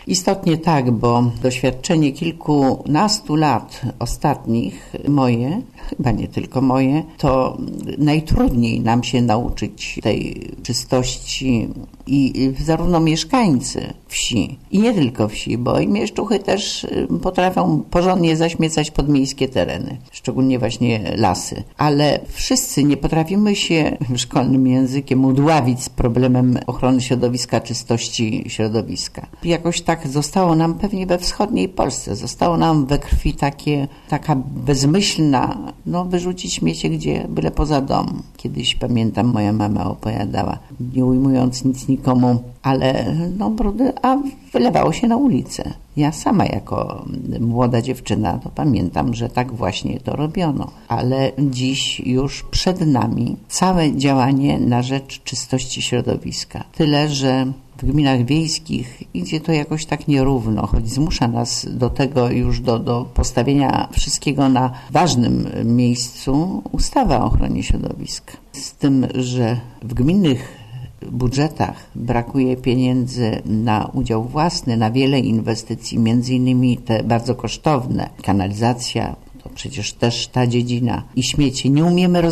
Istotnie tak, bo doświadczenie kilkunastu lat ostatnich, moje, chyba nie tylko moje, to najtrudniej nam się nauczyć tej czystości i zarówno mieszkańcy wsi i nie tylko wsi, bo i mieszczuchy też potrafią porządnie zaśmiecać podmiejskie tereny, szczególnie właśnie lasy. Ale wszyscy nie potrafimy się szkolnym językiem udławić z problemem ochrony środowiska, czystości środowiska. Jakoś tak zostało nam pewnie we wschodniej Polsce, zostało nam we krwi taka bezmyślna, wyrzucić śmiecie gdzie, byle poza dom. Kiedyś pamiętam, moja mama opowiadała, nie ujmując nic nikomu, ale brudy, a wylewało się na ulicę. Ja sama jako młoda dziewczyna to pamiętam, że tak właśnie to robiono. Ale dziś już przed nami całe działanie na rzecz czystości środowiska. Tyle, że w gminach wiejskich idzie to jakoś tak nierówno, choć zmusza nas do tego już do postawienia wszystkiego na ważnym miejscu ustawa o ochronie środowiska. Z tym, że w gminnych budżetach brakuje pieniędzy na udział własny, na wiele inwestycji, między innymi te bardzo kosztowne, kanalizacja, to przecież też ta dziedzina i śmieci. Nie umiemy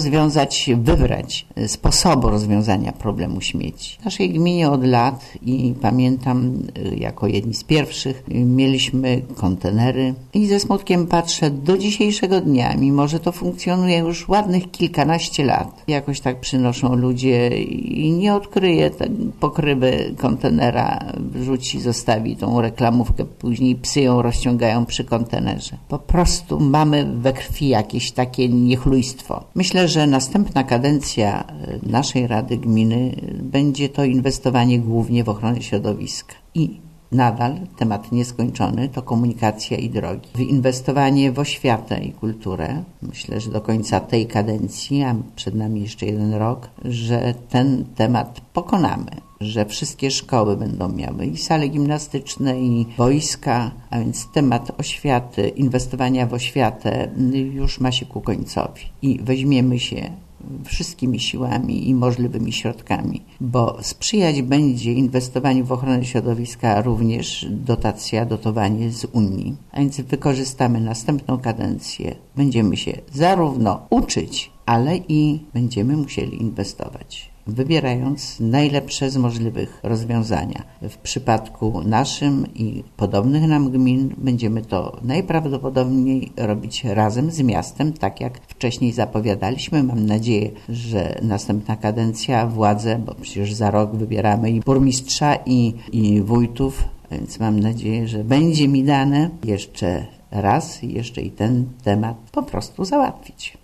wybrać sposobu rozwiązania problemu śmieci. W naszej gminie od lat i pamiętam jako jedni z pierwszych mieliśmy kontenery i ze smutkiem patrzę do dzisiejszego dnia, mimo że to funkcjonuje już ładnych kilkanaście lat. Jakoś tak przynoszą ludzie i nie odkryje pokrywy kontenera, wrzuci, zostawi tą reklamówkę, później psy ją rozciągają przy kontenerze. Po prostu mamy we krwi jakieś takie niechlujstwo. Myślę, że następna kadencja naszej Rady Gminy będzie to inwestowanie głównie w ochronę środowiska. I nadal temat nieskończony to komunikacja i drogi. Inwestowanie w oświatę i kulturę. Myślę, że do końca tej kadencji, a przed nami jeszcze 1 rok, że ten temat pokonamy. Że wszystkie szkoły będą miały i sale gimnastyczne, i boiska, a więc temat oświaty, inwestowania w oświatę już ma się ku końcowi. I weźmiemy się wszystkimi siłami i możliwymi środkami, bo sprzyjać będzie inwestowaniu w ochronę środowiska również dotowanie z Unii. A więc wykorzystamy następną kadencję. Będziemy się zarówno uczyć, ale i będziemy musieli inwestować, wybierając najlepsze z możliwych rozwiązania. W przypadku naszym i podobnych nam gmin będziemy to najprawdopodobniej robić razem z miastem, tak jak wcześniej zapowiadaliśmy. Mam nadzieję, że następna kadencja władze, bo przecież za rok wybieramy i burmistrza, i wójtów, więc mam nadzieję, że będzie mi dane jeszcze raz, jeszcze i ten temat po prostu załatwić.